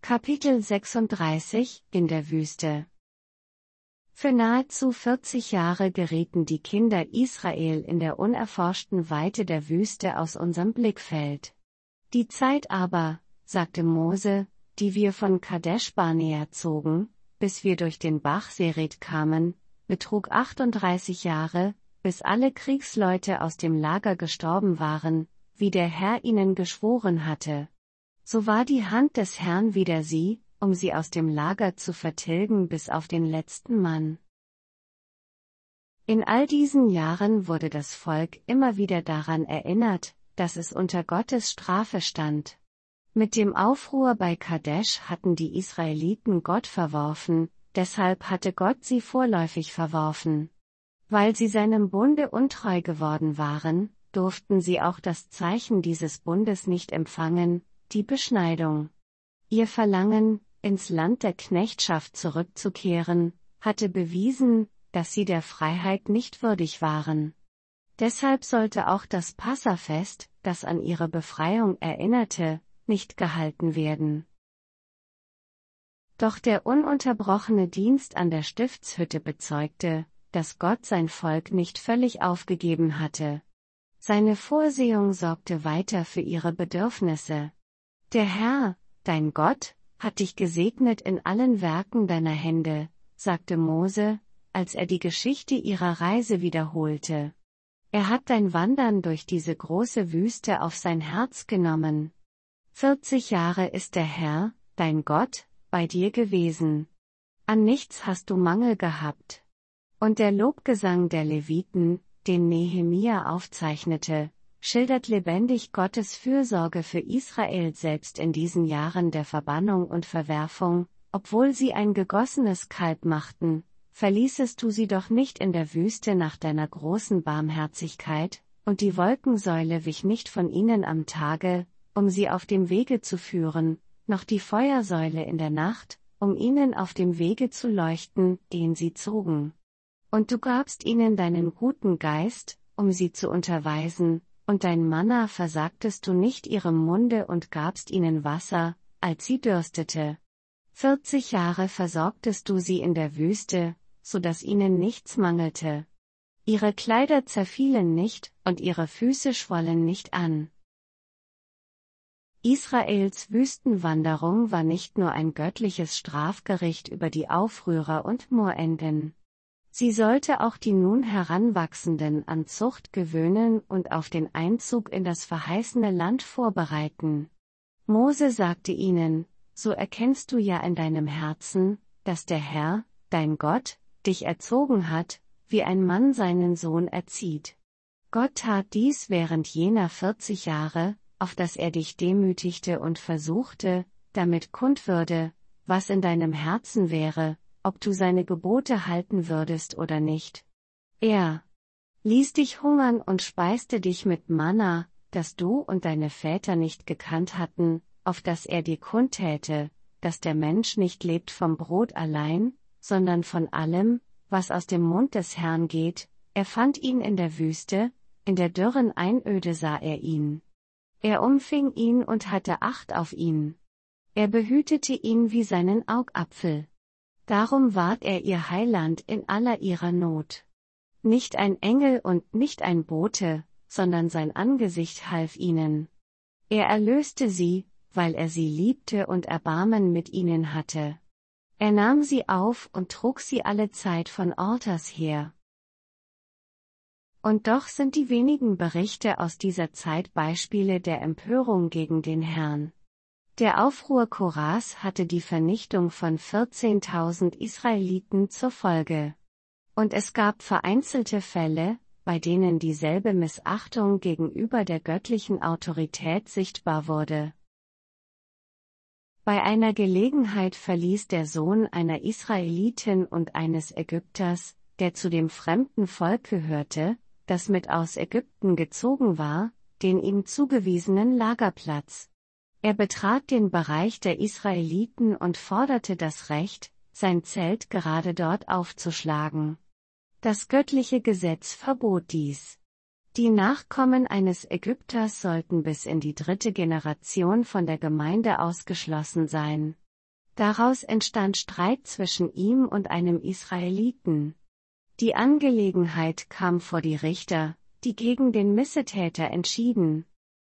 Kapitel 36 In der Wüste. Für nahezu 40 Jahre gerieten die Kinder Israel in der unerforschten Weite der Wüste aus unserem Blickfeld. Die Zeit aber, sagte Mose, die wir von Kadesh Barnea zogen, bis wir durch den Bach Sered kamen, betrug 38 Jahre, bis alle Kriegsleute aus dem Lager gestorben waren, wie der Herr ihnen geschworen hatte. So war die Hand des Herrn wider sie, um sie aus dem Lager zu vertilgen bis auf den letzten Mann. In all diesen Jahren wurde das Volk immer wieder daran erinnert, dass es unter Gottes Strafe stand. Mit dem Aufruhr bei Kadesh hatten die Israeliten Gott verworfen, deshalb hatte Gott sie vorläufig verworfen. Weil sie seinem Bunde untreu geworden waren, durften sie auch das Zeichen dieses Bundes nicht empfangen, die Beschneidung. Ihr Verlangen, ins Land der Knechtschaft zurückzukehren, hatte bewiesen, dass sie der Freiheit nicht würdig waren. Deshalb sollte auch das Passafest, das an ihre Befreiung erinnerte, nicht gehalten werden. Doch der ununterbrochene Dienst an der Stiftshütte bezeugte, dass Gott sein Volk nicht völlig aufgegeben hatte. Seine Vorsehung sorgte weiter für ihre Bedürfnisse. Der Herr, dein Gott, hat dich gesegnet in allen Werken deiner Hände, sagte Mose, als er die Geschichte ihrer Reise wiederholte. Er hat dein Wandern durch diese große Wüste auf sein Herz genommen. 40 Jahre ist der Herr, dein Gott, bei dir gewesen. An nichts hast du Mangel gehabt. Und der Lobgesang der Leviten, den Nehemia aufzeichnete, schildert lebendig Gottes Fürsorge für Israel selbst in diesen Jahren der Verbannung und Verwerfung, obwohl sie ein gegossenes Kalb machten, verließest du sie doch nicht in der Wüste nach deiner großen Barmherzigkeit, und die Wolkensäule wich nicht von ihnen am Tage, um sie auf dem Wege zu führen, noch die Feuersäule in der Nacht, um ihnen auf dem Wege zu leuchten, den sie zogen. Und du gabst ihnen deinen guten Geist, um sie zu unterweisen, und dein Manna versagtest du nicht ihrem Munde und gabst ihnen Wasser, als sie dürstete. 40 Jahre versorgtest du sie in der Wüste, so dass ihnen nichts mangelte. Ihre Kleider zerfielen nicht, und ihre Füße schwollen nicht an. Israels Wüstenwanderung war nicht nur ein göttliches Strafgericht über die Aufrührer und Murenden. Sie sollte auch die nun Heranwachsenden an Zucht gewöhnen und auf den Einzug in das verheißene Land vorbereiten. Mose sagte ihnen, so erkennst du ja in deinem Herzen, dass der Herr, dein Gott, dich erzogen hat, wie ein Mann seinen Sohn erzieht. Gott tat dies während jener 40 Jahre, auf dass er dich demütigte und versuchte, damit kund würde, was in deinem Herzen wäre, ob du seine Gebote halten würdest oder nicht. Er ließ dich hungern und speiste dich mit Manna, das du und deine Väter nicht gekannt hatten, auf dass er dir kundtäte, dass der Mensch nicht lebt vom Brot allein, sondern von allem, was aus dem Mund des Herrn geht. Er fand ihn in der Wüste, in der dürren Einöde sah er ihn. Er umfing ihn und hatte Acht auf ihn. Er behütete ihn wie seinen Augapfel. Darum ward er ihr Heiland in aller ihrer Not. Nicht ein Engel und nicht ein Bote, sondern sein Angesicht half ihnen. Er erlöste sie, weil er sie liebte und Erbarmen mit ihnen hatte. Er nahm sie auf und trug sie alle Zeit von Ortas her. Und doch sind die wenigen Berichte aus dieser Zeit Beispiele der Empörung gegen den Herrn. Der Aufruhr Koras hatte die Vernichtung von 14.000 Israeliten zur Folge. Und es gab vereinzelte Fälle, bei denen dieselbe Missachtung gegenüber der göttlichen Autorität sichtbar wurde. Bei einer Gelegenheit verließ der Sohn einer Israelitin und eines Ägypters, der zu dem fremden Volk gehörte, das mit aus Ägypten gezogen war, den ihm zugewiesenen Lagerplatz. Er betrat den Bereich der Israeliten und forderte das Recht, sein Zelt gerade dort aufzuschlagen. Das göttliche Gesetz verbot dies. Die Nachkommen eines Ägypters sollten bis in die 3. Generation von der Gemeinde ausgeschlossen sein. Daraus entstand Streit zwischen ihm und einem Israeliten. Die Angelegenheit kam vor die Richter, die gegen den Missetäter entschieden.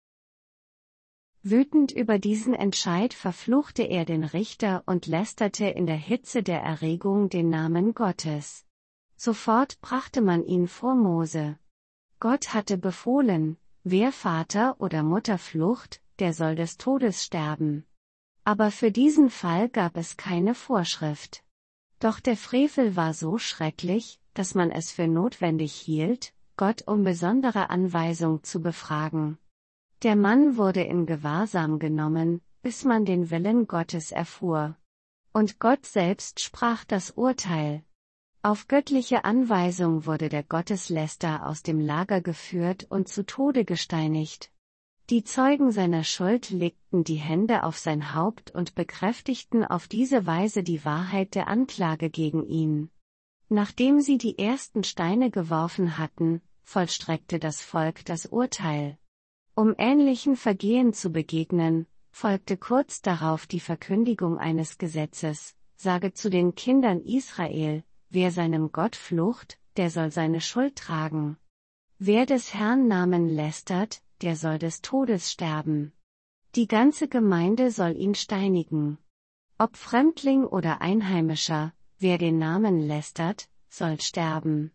Wütend über diesen Entscheid verfluchte er den Richter und lästerte in der Hitze der Erregung den Namen Gottes. Sofort brachte man ihn vor Mose. Gott hatte befohlen, wer Vater oder Mutter flucht, der soll des Todes sterben. Aber für diesen Fall gab es keine Vorschrift. Doch der Frevel war so schrecklich, dass man es für notwendig hielt, Gott um besondere Anweisung zu befragen. Der Mann wurde in Gewahrsam genommen, bis man den Willen Gottes erfuhr. Und Gott selbst sprach das Urteil. Auf göttliche Anweisung wurde der Gotteslästerer aus dem Lager geführt und zu Tode gesteinigt. Die Zeugen seiner Schuld legten die Hände auf sein Haupt und bekräftigten auf diese Weise die Wahrheit der Anklage gegen ihn. Nachdem sie die ersten Steine geworfen hatten, vollstreckte das Volk das Urteil. Um ähnlichen Vergehen zu begegnen, folgte kurz darauf die Verkündigung eines Gesetzes: Sage zu den Kindern Israel, wer seinem Gott flucht, der soll seine Schuld tragen. Wer des Herrn Namen lästert, der soll des Todes sterben. Die ganze Gemeinde soll ihn steinigen. Ob Fremdling oder Einheimischer, wer den Namen lästert, soll sterben.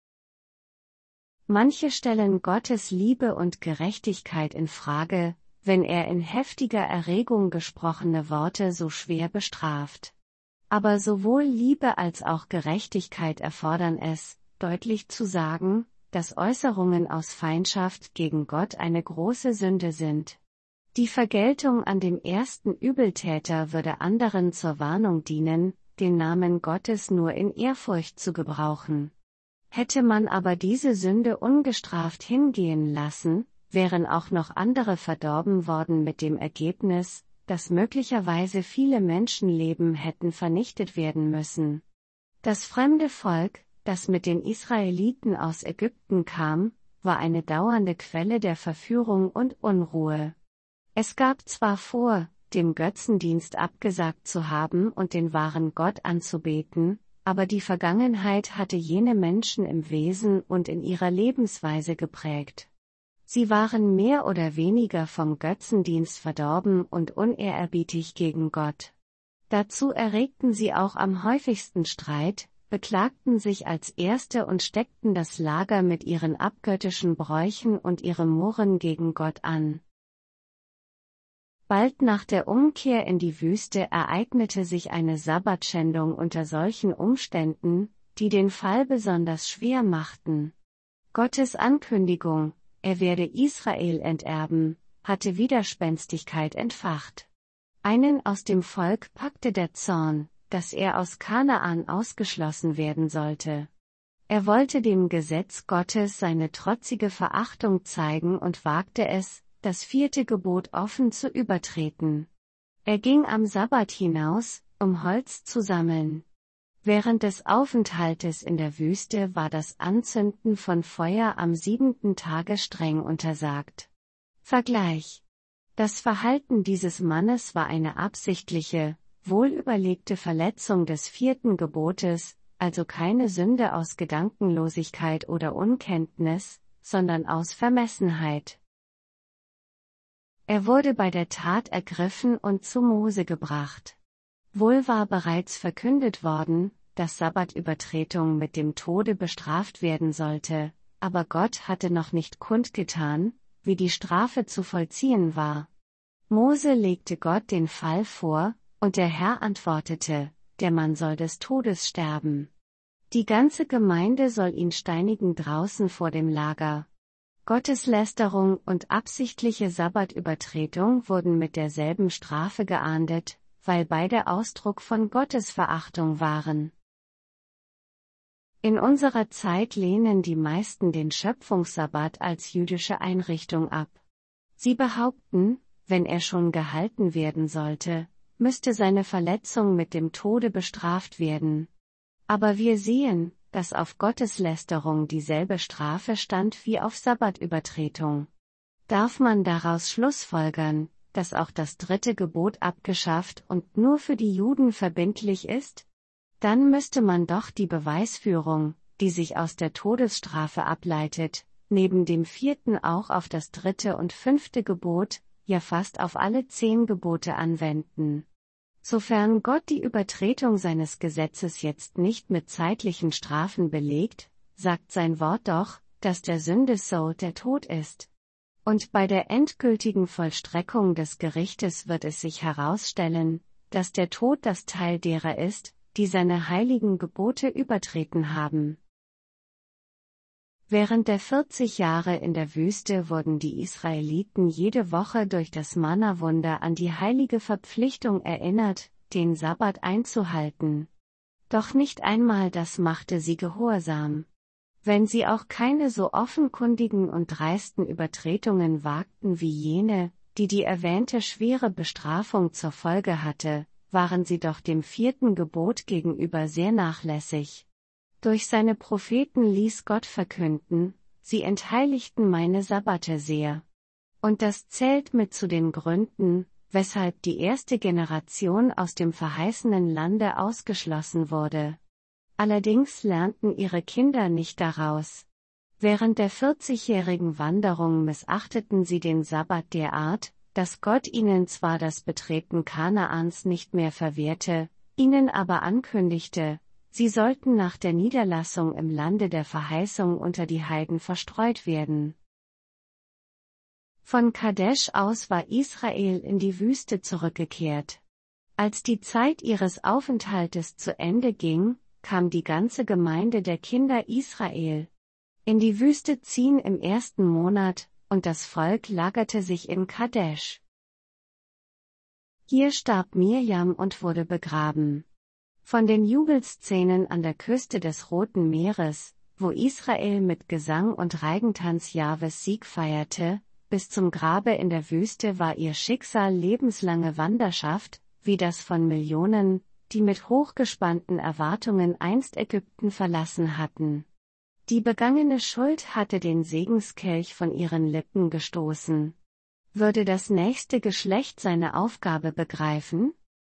Manche stellen Gottes Liebe und Gerechtigkeit in Frage, wenn er in heftiger Erregung gesprochene Worte so schwer bestraft. Aber sowohl Liebe als auch Gerechtigkeit erfordern es, deutlich zu sagen, dass Äußerungen aus Feindschaft gegen Gott eine große Sünde sind. Die Vergeltung an dem ersten Übeltäter würde anderen zur Warnung dienen, den Namen Gottes nur in Ehrfurcht zu gebrauchen. Hätte man aber diese Sünde ungestraft hingehen lassen, wären auch noch andere verdorben worden mit dem Ergebnis, dass möglicherweise viele Menschenleben hätten vernichtet werden müssen. Das fremde Volk, das mit den Israeliten aus Ägypten kam, war eine dauernde Quelle der Verführung und Unruhe. Es gab zwar vor, dem Götzendienst abgesagt zu haben und den wahren Gott anzubeten, aber die Vergangenheit hatte jene Menschen im Wesen und in ihrer Lebensweise geprägt. Sie waren mehr oder weniger vom Götzendienst verdorben und unehrerbietig gegen Gott. Dazu erregten sie auch am häufigsten Streit, beklagten sich als Erste und steckten das Lager mit ihren abgöttischen Bräuchen und ihrem Murren gegen Gott an. Bald nach der Umkehr in die Wüste ereignete sich eine Sabbatschändung unter solchen Umständen, die den Fall besonders schwer machten. Gottes Ankündigung, er werde Israel enterben, hatte Widerspenstigkeit entfacht. Einen aus dem Volk packte der Zorn, dass er aus Kanaan ausgeschlossen werden sollte. Er wollte dem Gesetz Gottes seine trotzige Verachtung zeigen und wagte es, das 4. Gebot offen zu übertreten. Er ging am Sabbat hinaus, um Holz zu sammeln. Während des Aufenthaltes in der Wüste war das Anzünden von Feuer am 7. Tage streng untersagt. Vergleich: Das Verhalten dieses Mannes war eine absichtliche, wohlüberlegte Verletzung des 4. Gebotes, also keine Sünde aus Gedankenlosigkeit oder Unkenntnis, sondern aus Vermessenheit. Er wurde bei der Tat ergriffen und zu Mose gebracht. Wohl war bereits verkündet worden, dass Sabbatübertretung mit dem Tode bestraft werden sollte, aber Gott hatte noch nicht kundgetan, wie die Strafe zu vollziehen war. Mose legte Gott den Fall vor, und der Herr antwortete: Der Mann soll des Todes sterben. Die ganze Gemeinde soll ihn steinigen draußen vor dem Lager. Gotteslästerung und absichtliche Sabbatübertretung wurden mit derselben Strafe geahndet, weil beide Ausdruck von Gottesverachtung waren. In unserer Zeit lehnen die meisten den Schöpfungssabbat als jüdische Einrichtung ab. Sie behaupten, wenn er schon gehalten werden sollte, müsste seine Verletzung mit dem Tode bestraft werden. Aber wir sehen, dass auf Gotteslästerung dieselbe Strafe stand wie auf Sabbatübertretung. Darf man daraus schlussfolgern, dass auch das 3. Gebot abgeschafft und nur für die Juden verbindlich ist? Dann müsste man doch die Beweisführung, die sich aus der Todesstrafe ableitet, neben dem 4. auch auf das 3. und 5. Gebot, ja fast auf alle 10 Gebote anwenden. Sofern Gott die Übertretung seines Gesetzes jetzt nicht mit zeitlichen Strafen belegt, sagt sein Wort doch, dass der Sündesold der Tod ist. Und bei der endgültigen Vollstreckung des Gerichtes wird es sich herausstellen, dass der Tod das Teil derer ist, die seine heiligen Gebote übertreten haben. Während der 40 Jahre in der Wüste wurden die Israeliten jede Woche durch das Manna-Wunder an die heilige Verpflichtung erinnert, den Sabbat einzuhalten. Doch nicht einmal das machte sie gehorsam. Wenn sie auch keine so offenkundigen und dreisten Übertretungen wagten wie jene, die die erwähnte schwere Bestrafung zur Folge hatte, waren sie doch dem 4. Gebot gegenüber sehr nachlässig. Durch seine Propheten ließ Gott verkünden, sie entheiligten meine Sabbate sehr. Und das zählt mit zu den Gründen, weshalb die erste Generation aus dem verheißenen Lande ausgeschlossen wurde. Allerdings lernten ihre Kinder nicht daraus. Während der 40-jährigen Wanderung missachteten sie den Sabbat derart, dass Gott ihnen zwar das Betreten Kanaans nicht mehr verwehrte, ihnen aber ankündigte, sie sollten nach der Niederlassung im Lande der Verheißung unter die Heiden verstreut werden. Von Kadesh aus war Israel in die Wüste zurückgekehrt. Als die Zeit ihres Aufenthaltes zu Ende ging, kam die ganze Gemeinde der Kinder Israel in die Wüste ziehen im 1. Monat, und das Volk lagerte sich in Kadesh. Hier starb Mirjam und wurde begraben. Von den Jubelszenen an der Küste des Roten Meeres, wo Israel mit Gesang und Reigentanz Jahwes Sieg feierte, bis zum Grabe in der Wüste war ihr Schicksal lebenslange Wanderschaft, wie das von Millionen, die mit hochgespannten Erwartungen einst Ägypten verlassen hatten. Die begangene Schuld hatte den Segenskelch von ihren Lippen gestoßen. Würde das nächste Geschlecht seine Aufgabe begreifen?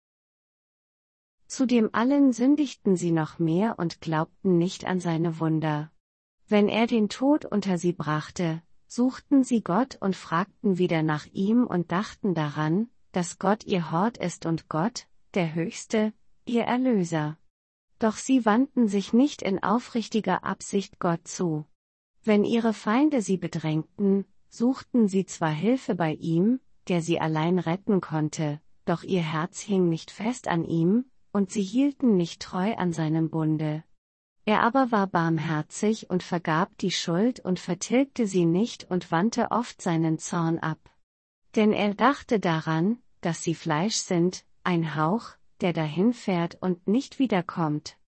Zudem allen sündigten sie noch mehr und glaubten nicht an seine Wunder. Wenn er den Tod unter sie brachte, suchten sie Gott und fragten wieder nach ihm und dachten daran, dass Gott ihr Hort ist und Gott, der Höchste, ihr Erlöser. Doch sie wandten sich nicht in aufrichtiger Absicht Gott zu. Wenn ihre Feinde sie bedrängten, suchten sie zwar Hilfe bei ihm, der sie allein retten konnte, doch ihr Herz hing nicht fest an ihm, und sie hielten nicht treu an seinem Bunde. Er aber war barmherzig und vergab die Schuld und vertilgte sie nicht und wandte oft seinen Zorn ab. Denn er dachte daran, dass sie Fleisch sind, ein Hauch, der dahinfährt und nicht wiederkommt.